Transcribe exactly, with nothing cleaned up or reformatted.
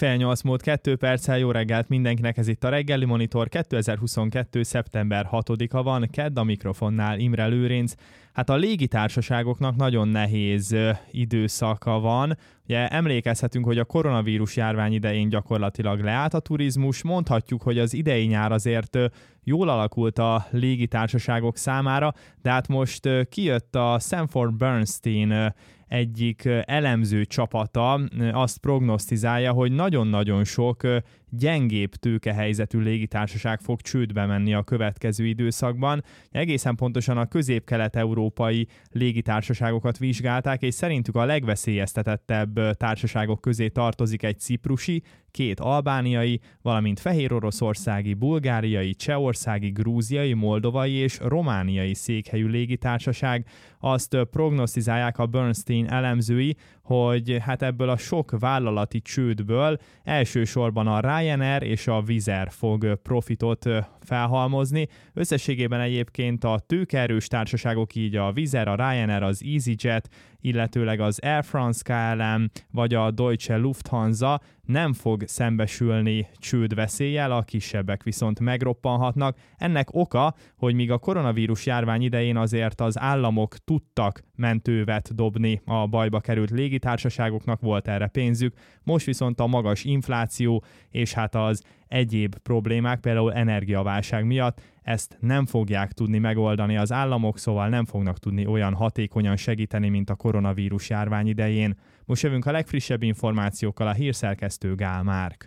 Fél nyolc múlt kettő perccel, jó reggelt mindenkinek, ez itt a Reggeli Monitor, kétezer-huszonkettő. szeptember hatodika van, kedd, a mikrofonnál Imre Lőrinc. Hát a légitársaságoknak nagyon nehéz ö, időszaka van. Ugye emlékezhetünk, hogy a koronavírus járvány idején gyakorlatilag leállt a turizmus, mondhatjuk, hogy az idei nyár azért ö, jól alakult a légitársaságok számára, de hát most ö, kijött a Sanford Bernstein ö, egyik elemző csapata, azt prognosztizálja, hogy nagyon-nagyon sok gyengébb tőkehelyzetű légitársaság fog csődbe menni a következő időszakban. Egészen pontosan a közép-kelet-európai légitársaságokat vizsgálták, és szerintük a legveszélyeztetettebb társaságok közé tartozik egy ciprusi, két albániai, valamint fehéroroszországi, bulgáriai, csehországi, grúziai, moldovai és romániai székhelyű légitársaság. Azt prognosztizálják a Bernstein elemzői, hogy hát ebből a sok vállalati csődből elsősorban a Ryanair és a Wizz Air fog profitot felhalmozni. Összességében egyébként a tőkeerős társaságok, így a Wizz Air, a Ryanair, az EasyJet, illetőleg az Air France ká el em vagy a Deutsche Lufthansa nem fog szembesülni csődveszéllyel, a kisebbek viszont megroppanhatnak. Ennek oka, hogy míg a koronavírus járvány idején azért az államok tudtak mentővet dobni a bajba került légitársaságoknak, volt erre pénzük, most viszont a magas infláció és hát az egyéb problémák, például energiaválság miatt ezt nem fogják tudni megoldani az államok, szóval nem fognak tudni olyan hatékonyan segíteni, mint a koronavírus járvány idején. Most jövünk a legfrissebb információkkal, a hírszerkesztő Gál Márk.